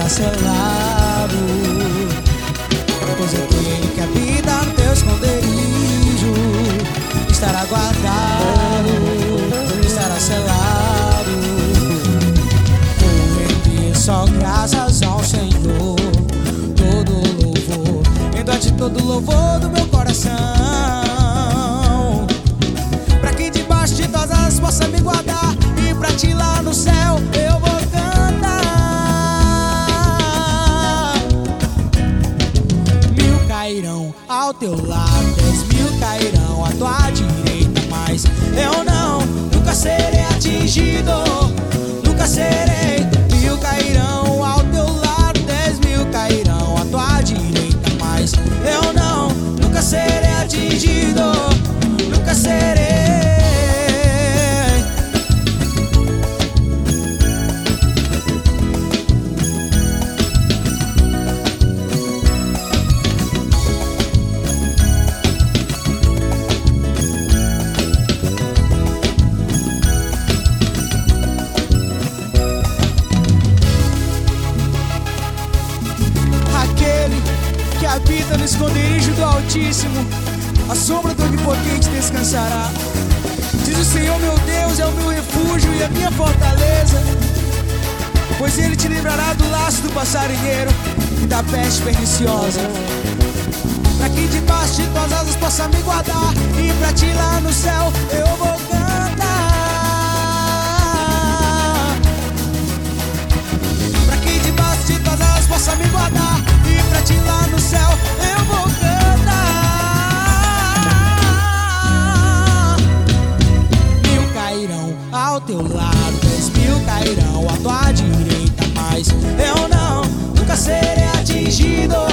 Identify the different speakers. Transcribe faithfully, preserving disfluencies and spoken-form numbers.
Speaker 1: estará selado, pois aquele que habita no teu esconderijo estará guardado, estará selado. Vou render só graças ao Senhor, todo louvor, rendo a ti todo louvor do meu coração, pra que debaixo de tuas asas possa me guardar, e pra ti lá no céu eu vou cantar. Mil cairão ao teu lado, dez mil cairão à tua direita, mas eu não, nunca serei atingido, nunca serei. Mil cairão ao teu lado, dez mil cairão à tua direita, mas eu não, nunca serei atingido, nunca serei. Que habita no esconderijo do Altíssimo, a sombra do Onipotente descansará. Diz o Senhor: meu Deus é o meu refúgio e a minha fortaleza, pois Ele te livrará do laço do passarinheiro e da peste perniciosa. Pra que debaixo de tuas asas possa me guardar, e pra ti lá no céu eu vou cantar. Pra que debaixo de tuas asas possa me guardar, e pra ti lá no céu eu vou cantar. Mil cairão ao teu lado, dez mil cairão à tua direita, mas eu não, nunca serei atingido,